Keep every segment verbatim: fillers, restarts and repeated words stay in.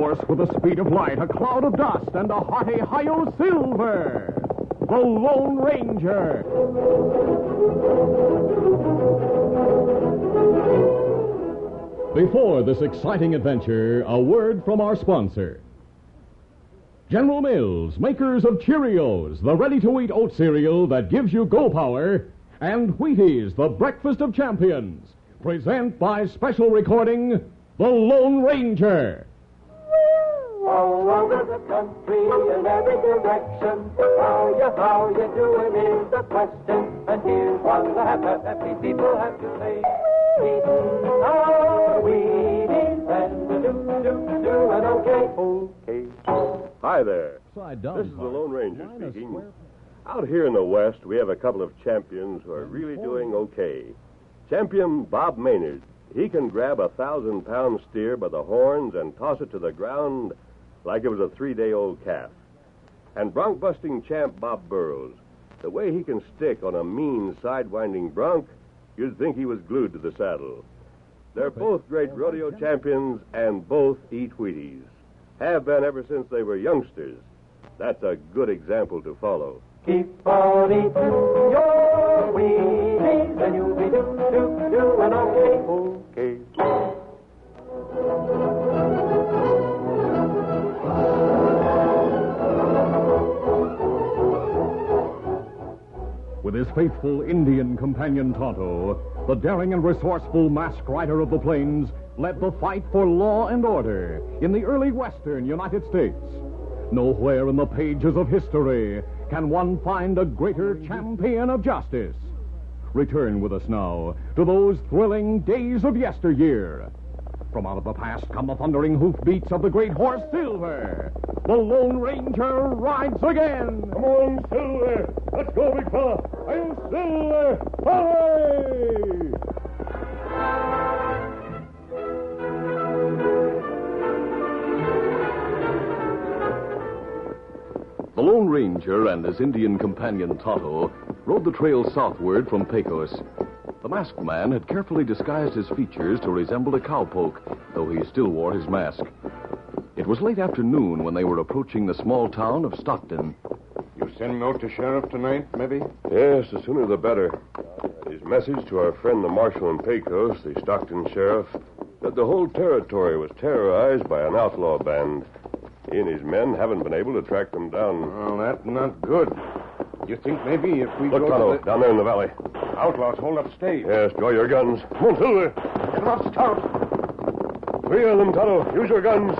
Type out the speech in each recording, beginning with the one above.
horse with the speed of light, a cloud of dust, and a hearty Hi-Yo Silver, the Lone Ranger. Before this exciting adventure, a word from our sponsor. General Mills, makers of Cheerios, the ready-to-eat oat cereal that gives you go power, and Wheaties, the breakfast of champions, present by special recording, The Lone Ranger. All over the country, in every direction, how you, how you doing is the question. And here's what the happy, happy people have to say. Eating our Wheaties and do, do, doing okay. Okay. Hi there. Side down, This is the Bart. Lone Ranger Line a speaking. square- Out here in the West, we have a couple of champions who are really doing okay. Champion Bob Maynard. He can grab a thousand-pound steer by the horns and toss it to the ground like it was a three-day-old calf. And bronc-busting champ Bob Burrows. The way he can stick on a mean, sidewinding bronc, you'd think he was glued to the saddle. They're both great rodeo champions, and both eat Wheaties. Have been ever since they were youngsters. That's a good example to follow. Keep on eating your Wheaties and you'll be do, do, doing okay. Okay. With his faithful Indian companion Tonto, the daring and resourceful masked rider of the plains led the fight for law and order in the early western United States. Nowhere in the pages of history can one find a greater champion of justice. Return with us now to those thrilling days of yesteryear. From out of the past come the thundering hoofbeats of the great horse Silver. The Lone Ranger rides again. Come on, Silver. Let's go, big fella. I'm Silver. Hooray! The Lone Ranger and his Indian companion Tonto rode the trail southward from Pecos. The masked man had carefully disguised his features to resemble a cowpoke, though he still wore his mask. It was late afternoon when they were approaching the small town of Stockton. You sending out to Sheriff tonight, maybe? Yes, the sooner the better. His message to our friend the Marshal in Pecos, the Stockton Sheriff, that the whole territory was terrorized by an outlaw band. He and his men haven't been able to track them down. Well, that's not good. You think maybe if we Look, go Tonto, to the... down there in the valley. Outlaws hold up stage. Yes, draw your guns. Come on, Silver. Get them up stout. Three of them, Tonto. Use your guns.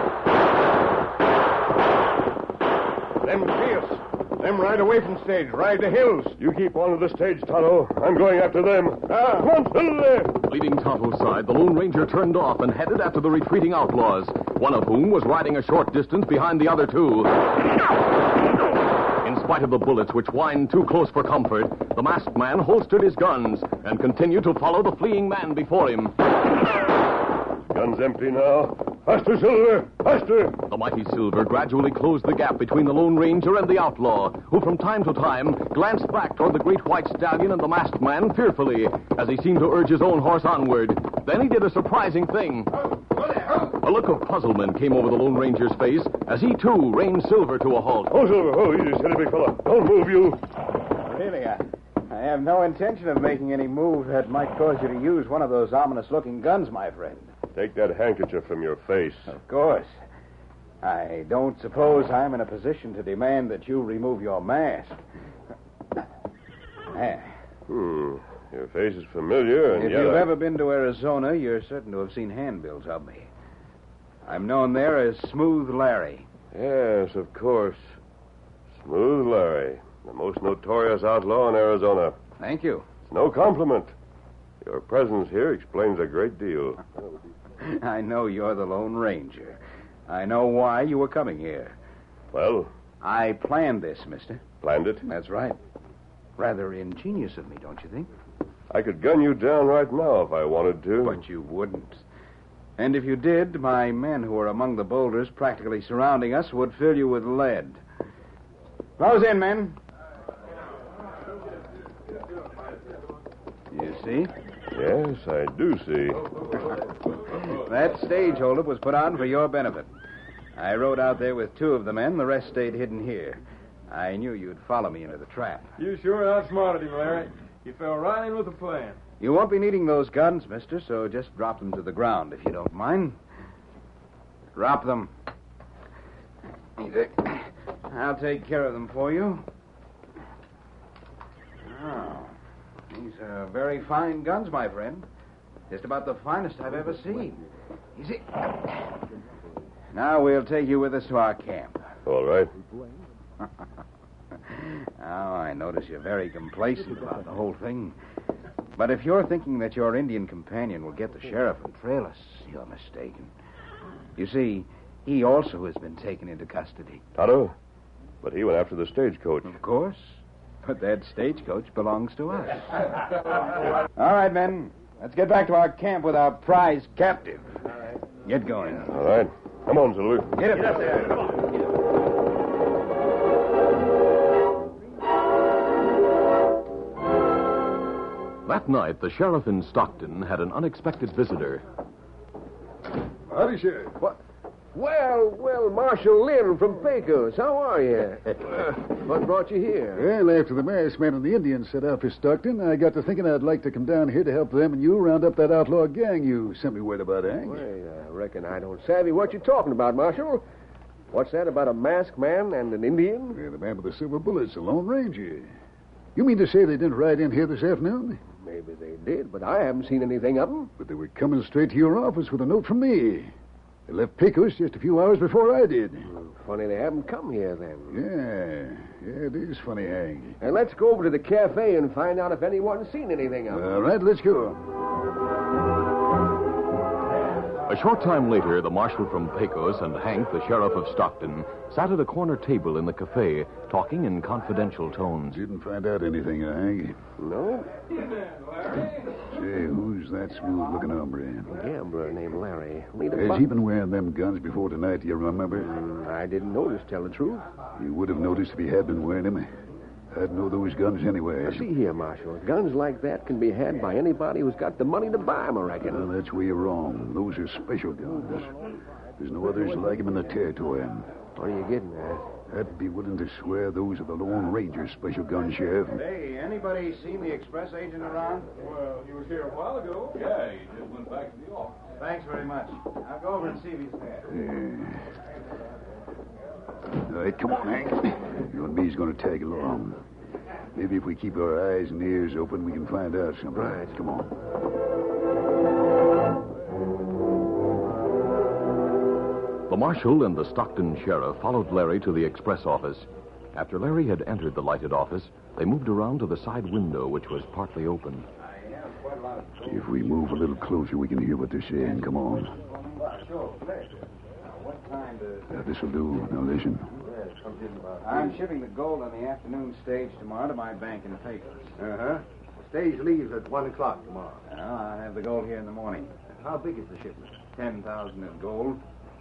Them fierce. Them ride away from stage. Ride the hills. You keep on to the stage, Tonto. I'm going after them. Ah. Come on, Silver. Leaving Tonto's side, the Lone Ranger turned off and headed after the retreating outlaws, one of whom was riding a short distance behind the other two. In spite of the bullets which whined too close for comfort, the masked man holstered his guns and continued to follow the fleeing man before him. Gun's empty now. Faster, Silver. Faster. The mighty Silver gradually closed the gap between the Lone Ranger and the outlaw, who from time to time glanced back toward the great white stallion and the masked man fearfully, as he seemed to urge his own horse onward. Then he did a surprising thing. A look of puzzlement came over the Lone Ranger's face as he, too, reined Silver to a halt. Oh, Silver. Oh, easy, steady, big fella. Don't move, you. Really, I, I have no intention of making any move that might cause you to use one of those ominous-looking guns, my friend. Take that handkerchief from your face. Of course. I don't suppose I'm in a position to demand that you remove your mask. There. Hmm. Your face is familiar, and If yet you've I... ever been to Arizona, you're certain to have seen handbills of me. I'm known there as Smooth Larry. Yes, of course. Smooth Larry, the most notorious outlaw in Arizona. Thank you. It's no compliment. Your presence here explains a great deal. I know you're the Lone Ranger. I know why you were coming here. Well, I planned this, mister. planned it. That's right. Rather ingenious of me, don't you think? I could gun you down right now if I wanted to. But you wouldn't. And if you did, my men who are among the boulders practically surrounding us would fill you with lead. Close in, men. You see? Yes, I do see. That stage holdup was put on for your benefit. I rode out there with two of the men. The rest stayed hidden here. I knew you'd follow me into the trap. You sure outsmarted him, Larry. You fell right in with the plan. You won't be needing those guns, mister, so just drop them to the ground, if you don't mind. Drop them. Easy. I'll take care of them for you. Oh, these are very fine guns, my friend. Just about the finest I've ever seen. Easy. Now we'll take you with us to our camp. All right. Now, I notice you're very complacent about the whole thing. But if you're thinking that your Indian companion will get the sheriff and trail us, you're mistaken. You see, he also has been taken into custody. Tonto? But he went after the stagecoach. Of course. But that stagecoach belongs to us. All right, men. Let's get back to our camp with our prize captive. All right. Get going. All right. Come on, Zulu. Get up, get up there. Come on. That night, the sheriff in Stockton had an unexpected visitor. Howdy, Sheriff. What? Well, well, Marshal Lynn from Pecos. How are you? What brought you here? Well, after the masked man and the Indians set out for Stockton, I got to thinking I'd like to come down here to help them and you round up that outlaw gang you sent me word about, Hank. Well, I reckon I don't savvy what you're talking about, Marshal. What's that about a masked man and an Indian? Yeah, the man with the silver bullets, the Lone Ranger. You mean to say they didn't ride in here this afternoon? Maybe they did, but I haven't seen anything of them. But they were coming straight to your office with a note from me. They left Pecos just a few hours before I did. Well, funny they haven't come here, then. Yeah, yeah, it is funny, Hank. And let's go over to the cafe and find out if anyone's seen anything of them. All right, let's go. A short time later, the marshal from Pecos and Hank, the sheriff of Stockton, sat at a corner table in the cafe, talking in confidential tones. Didn't find out anything, uh, Hank? No? Say, who's that smooth-looking hombre? A gambler named Larry. Lead Has he been wearing them guns before tonight, do you remember? Mm, I didn't notice, tell the truth. You would have noticed if he had been wearing them. I'd know those guns anyway. Now, see here, Marshal. Guns like that can be had by anybody who's got the money to buy them, I reckon. Well, that's where you're wrong. Those are special guns. There's no others like them in the territory. What are you getting at? I'd be willing to swear those are the Lone Ranger's special guns, Sheriff. Hey, anybody seen the express agent around? Well, he was here a while ago. Yeah, he just went back to the office. Thanks very much. I'll go over and see if he's there. Yeah. All right, come on, Hank. You and me's going to tag along. Maybe if we keep our eyes and ears open, we can find out something. Right. Come on. The marshal and the Stockton sheriff followed Larry to the express office. After Larry had entered the lighted office, they moved around to the side window, which was partly open. If we move a little closer, we can hear what they're saying. Come on. Uh, this'll do. Now listen. I'm shipping the gold on the afternoon stage tomorrow to my bank in Pecos. Uh-huh. The stage leaves at one o'clock tomorrow. Well, I'll have the gold here in the morning. How big is the shipment? Ten thousand in gold.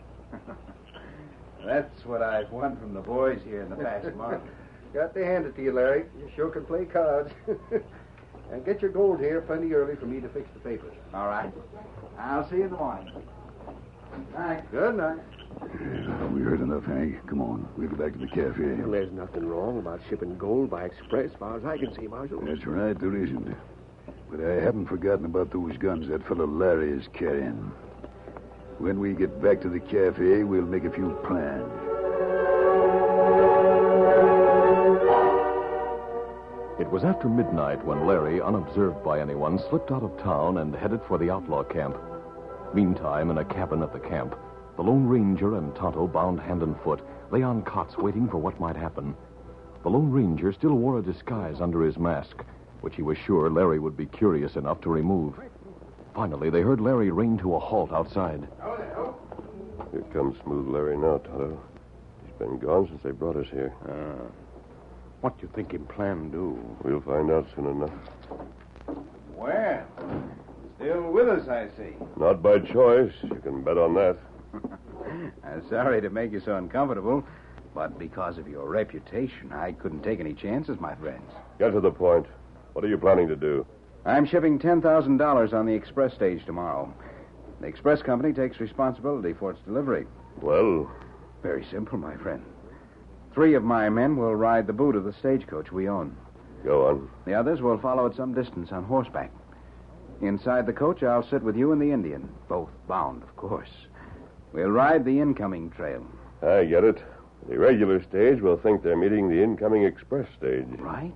That's what I've won from the boys here in the past month. Got to hand it to you, Larry. You sure can play cards. And get your gold here plenty early for me to fix the papers. All right. I'll see you in the morning. Good night. Good night. Yeah, we heard enough, Hank. Come on. We'll go back to the cafe. Well, there's nothing wrong about shipping gold by express, as far as I can see, Marshal. That's right, there isn't. But I haven't forgotten about those guns that fellow Larry is carrying. When we get back to the cafe, we'll make a few plans. It was after midnight when Larry, unobserved by anyone, slipped out of town and headed for the outlaw camp. Meantime, in a cabin at the camp, the Lone Ranger and Tonto, bound hand and foot, lay on cots waiting for what might happen. The Lone Ranger still wore a disguise under his mask, which he was sure Larry would be curious enough to remove. Finally, they heard Larry rein to a halt outside. Here comes Smooth Larry now, Tonto. He's been gone since they brought us here. Uh, what you think him plan do? We'll find out soon enough. Well, still with us, I see. Not by choice. You can bet on that. I'm sorry to make you so uncomfortable, but because of your reputation, I couldn't take any chances, my friends. Get to the point. What are you planning to do? I'm shipping ten thousand dollars on the express stage tomorrow. The express company takes responsibility for its delivery. Well, Very simple, my friend. Three of my men will ride the boot of the stagecoach we own. Go on. The others will follow at some distance on horseback. Inside the coach, I'll sit with you and the Indian. Both bound, of course. We'll ride the incoming trail. I get it. The regular stage will think they're meeting the incoming express stage. Right.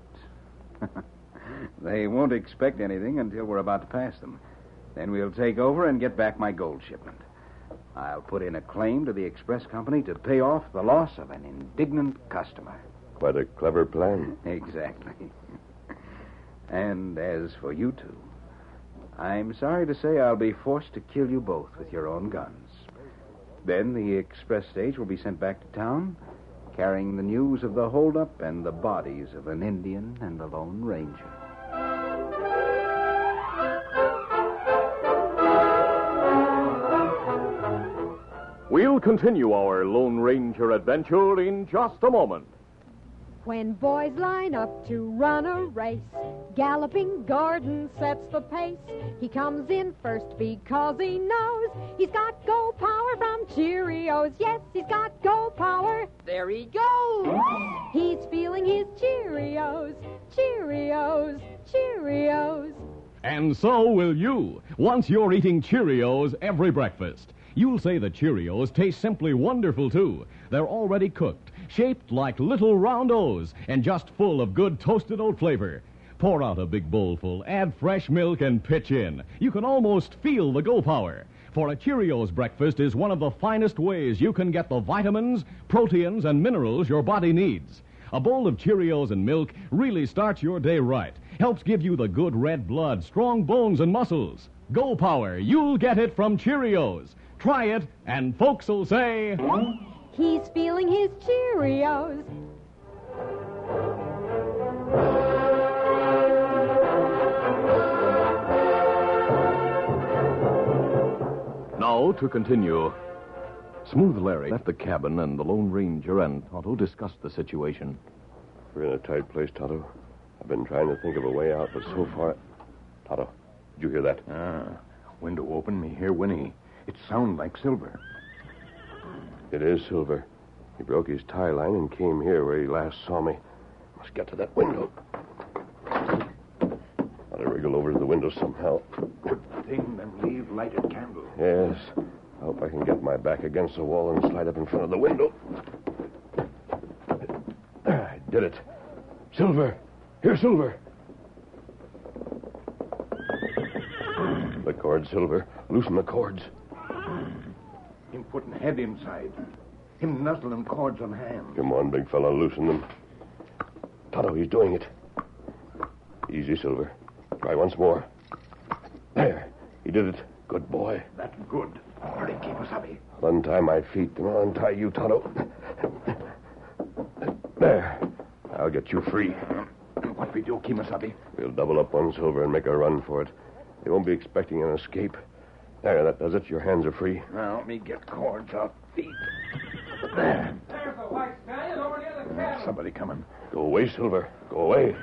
They won't expect anything until we're about to pass them. Then we'll take over and get back my gold shipment. I'll put in a claim to the express company to pay off the loss of an indignant customer. Quite a clever plan. Exactly. And as for you two, I'm sorry to say I'll be forced to kill you both with your own guns. Then the express stage will be sent back to town, carrying the news of the holdup and the bodies of an Indian and a Lone Ranger. We'll continue our Lone Ranger adventure in just a moment. When boys line up to run a race, Galloping Gordon sets the pace. He comes in first because he knows he's got go power from Cheerios. Yes, he's got go power. There he goes. He's feeling his Cheerios, Cheerios, Cheerios. And so will you, once you're eating Cheerios every breakfast. You'll say the Cheerios taste simply wonderful, too. They're already cooked, shaped like little round O's, and just full of good toasted oat flavor. Pour out a big bowlful, add fresh milk, and pitch in. You can almost feel the go power. For a Cheerios breakfast is one of the finest ways you can get the vitamins, proteins, and minerals your body needs. A bowl of Cheerios and milk really starts your day right. Helps give you the good red blood, strong bones, and muscles. Go power, you'll get it from Cheerios. Try it, and folks will say... He's feeling his Cheerios. Now, to continue. Smooth Larry left the cabin, and the Lone Ranger and Tonto discussed the situation. We're in a tight place, Tonto. I've been trying to think of a way out, but so far... Tonto, did you hear that? Ah, window open, me hear whinny. It sound like Silver. It is Silver. He broke his tie line and came here where he last saw me. Must get to that window. Gotta wriggle over to the window somehow. Good thing them leave lighted candle. Yes. I hope I can get my back against the wall and slide up in front of the window. I did it. Silver! Here, Silver! The cord, Silver. Loosen the cords. Him putting head inside. Him nuzzling cords on hand. Come on, big fella, loosen them. Tonto, he's doing it. Easy, Silver. Try once more. There. He did it. Good boy. That's good. Hurry, Kemosabe. I'll untie my feet, and I'll untie you, Tonto. There. I'll get you free. What we do, Kemosabe? We'll double up on Silver and make a run for it. They won't be expecting an escape. There, that does it. Your hands are free. Now, let me get cords off feet. There. There's a white stallion over near the cabin. Somebody coming. Go away, Silver. Go away.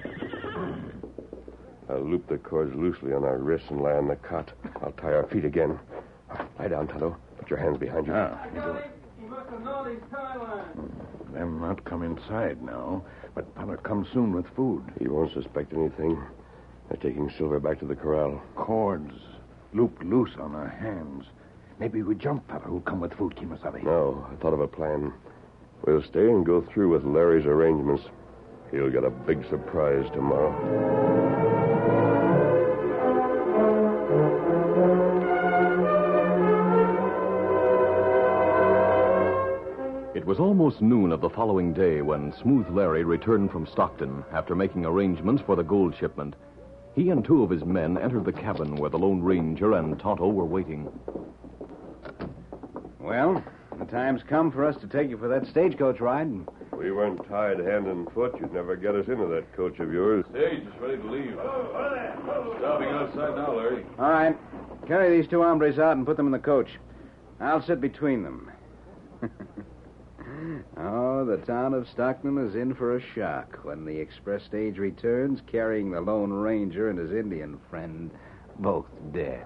I'll loop the cords loosely on our wrists and lie on the cot. I'll tie our feet again. Lie down, Tonto. Put your hands behind you. Ah, you do it. He must have known his tie line. Them not come inside now, but fella come soon with food. He won't suspect anything. They're taking Silver back to the corral. Cords looped loose on our hands. Maybe we jump fella who'll come with food, Kemosabe. No, I thought of a plan. We'll stay and go through with Larry's arrangements. He'll get a big surprise tomorrow. It was almost noon of the following day when Smooth Larry returned from Stockton after making arrangements for the gold shipment. He and two of his men entered the cabin where the Lone Ranger and Tonto were waiting. Well, the time's come for us to take you for that stagecoach ride. If we weren't tied hand and foot, you'd never get us into that coach of yours. Stage is ready to leave. Stopping outside now, Larry. All right. Carry these two hombres out and put them in the coach. I'll sit between them. Oh, the town of Stockton is in for a shock when the express stage returns carrying the Lone Ranger and his Indian friend, both dead.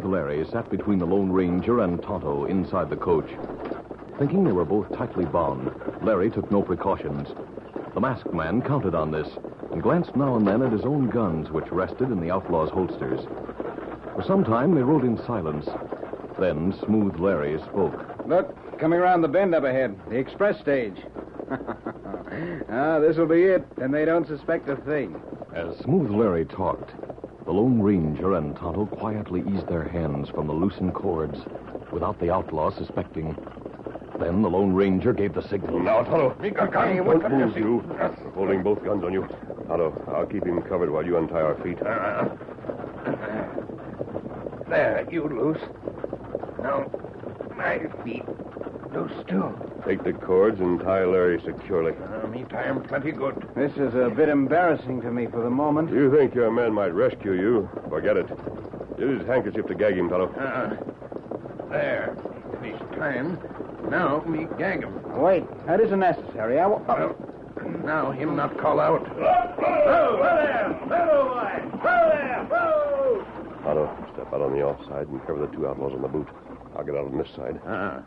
Larry sat between the Lone Ranger and Tonto inside the coach. Thinking they were both tightly bound, Larry took no precautions. The masked man counted on this and glanced now and then at his own guns, which rested in the outlaw's holsters. For some time, they rode in silence. Then Smooth Larry spoke. Look, coming around the bend up ahead, the express stage. Ah, this'll be it, and they don't suspect a thing. As Smooth Larry talked, the Lone Ranger and Tonto quietly eased their hands from the loosened cords without the outlaw suspecting. Then the Lone Ranger gave the signal. Now, Tonto. Don't move, you. We're holding both guns on you. Tonto, I'll keep him covered while you untie our feet. Uh, there, you loose. Now, my feet loose, too. Take the cords and tie Larry securely. Uh, me tie him plenty good. This is a bit embarrassing to me for the moment. You think your men might rescue you? Forget it. Use his handkerchief to gag him, Tonto. Uh, there. He's tying. Now, me gag him. Wait, that isn't necessary. I will... Well, now him not call out. Tonto, step out on the offside and cover the two outlaws on the boot. I'll get out on this side. Uh-huh.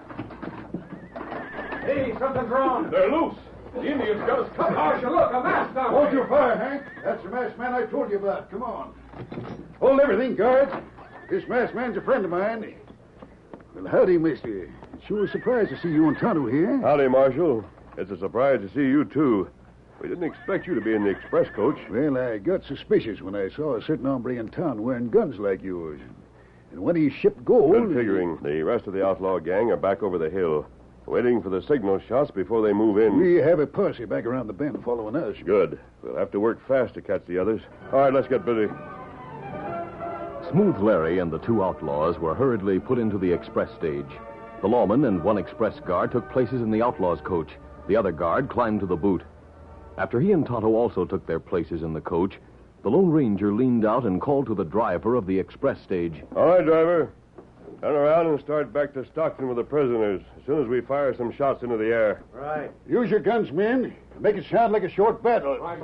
Hey, something's wrong. They're loose. The Indians got us covered. Marshal, look, a masked man. Hold your fire, Hank. That's the masked man I told you about. Come on. Hold everything, guards. This masked man's a friend of mine. Well, howdy, mister. It's sure a surprise to see you and Tonto here. Howdy, Marshal. It's a surprise to see you, too. We didn't expect you to be in the express coach. Well, I got suspicious when I saw a certain hombre in town wearing guns like yours. And when he shipped gold... Good figuring. The rest of the outlaw gang are back over the hill, waiting for the signal shots before they move in. We have a posse back around the bend following us. Good. We'll have to work fast to catch the others. All right, let's get busy. Smooth Larry and the two outlaws were hurriedly put into the express stage. The lawman and one express guard took places in the outlaws' coach. The other guard climbed to the boot. After he and Tonto also took their places in the coach, the Lone Ranger leaned out and called to the driver of the express stage. All right, driver. Turn around and start back to Stockton with the prisoners as soon as we fire some shots into the air. Right. Use your guns, men. Make it sound like a short battle. Right,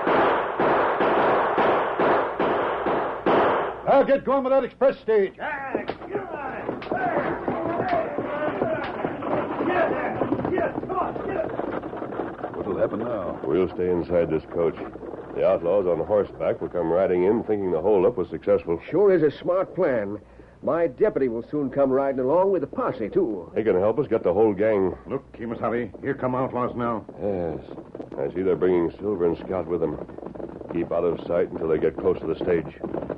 I'll get going with that express stage. What'll happen now? We'll stay inside this coach. The outlaws on horseback will come riding in thinking the holdup was successful. Sure is a smart plan. My deputy will soon come riding along with the posse, too. He can help us get the whole gang. Look, Kimasabi, here come outlaws now. Yes. I see they're bringing Silver and Scout with them. Keep out of sight until they get close to the stage.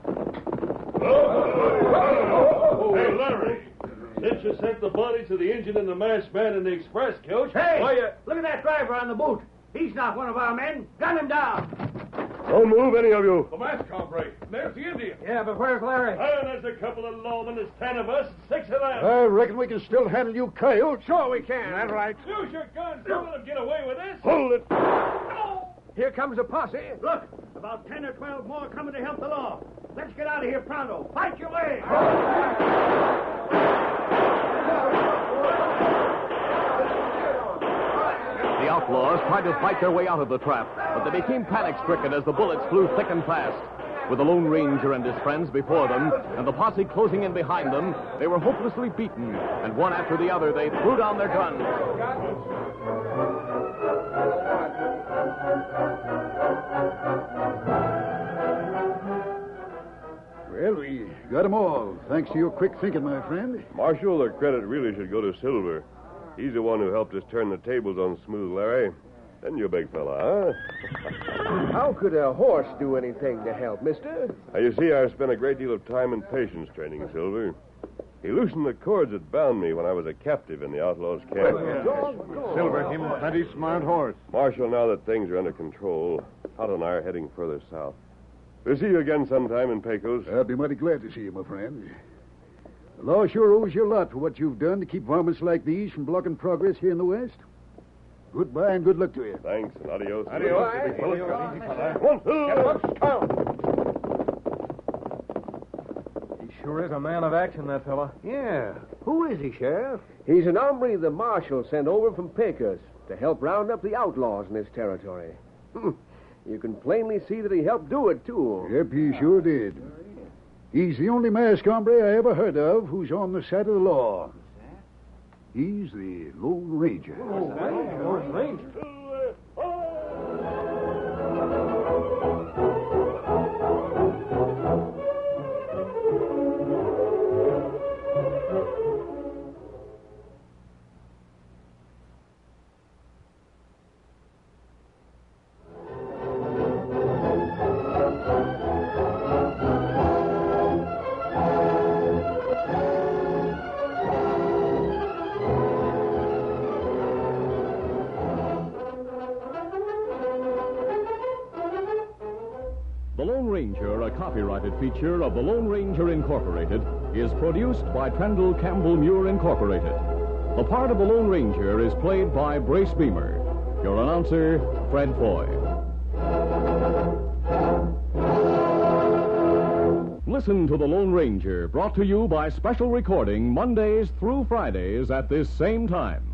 Hey, Larry. Since you sent the bodies of the engine and the masked man in the express coach... Hey! Why, you... Look at that driver on the boot. He's not one of our men. Gun him down. Don't move, any of you. The masked hombre. There's the Indian. Yeah, but where's Larry? And there's a couple of lawmen. There's ten of us, six of them. I reckon we can still handle you coyotes. Sure we can. That's right. Use your guns. Don't let them get away with this. Hold it. Here comes a posse. Look, about ten or twelve more coming to help the law. Let's get out of here pronto. Fight your way. The outlaws tried to fight their way out of the trap, but they became panic-stricken as the bullets flew thick and fast. With the Lone Ranger and his friends before them, and the posse closing in behind them, they were hopelessly beaten, and one after the other, they threw down their guns. Well, we got 'em all, thanks to your quick thinking, my friend. Marshal, the credit really should go to Silver. He's the one who helped us turn the tables on Smooth Larry. Then you big fella, huh? How could a horse do anything to help, mister? Now, you see, I spent a great deal of time and patience training Silver. He loosened the cords that bound me when I was a captive in the outlaws' camp. Silver, him plenty smart horse. Marshal, now that things are under control, Tonto and I are heading further south. We'll see you again sometime in Pecos. I'll be mighty glad to see you, my friend. The law sure owes you a lot for what you've done to keep varmints like these from blocking progress here in the West. Goodbye and good luck to you. Thanks and adios. Adios. He sure is a man of action, that fella. Yeah. Who is he, Sheriff? He's an hombre the marshal sent over from Pecos to help round up the outlaws in this territory. You can plainly see that he helped do it, too. Yep, he sure did. He's the only masked hombre I ever heard of who's on the side of the law. He's the Lone Ranger. Lone Ranger. The Lone Ranger, a copyrighted feature of the Lone Ranger Incorporated, is produced by Trendle Campbell Muir Incorporated. The part of the Lone Ranger is played by Brace Beamer. Your announcer, Fred Foy. Listen to The Lone Ranger, brought to you by special recording Mondays through Fridays at this same time.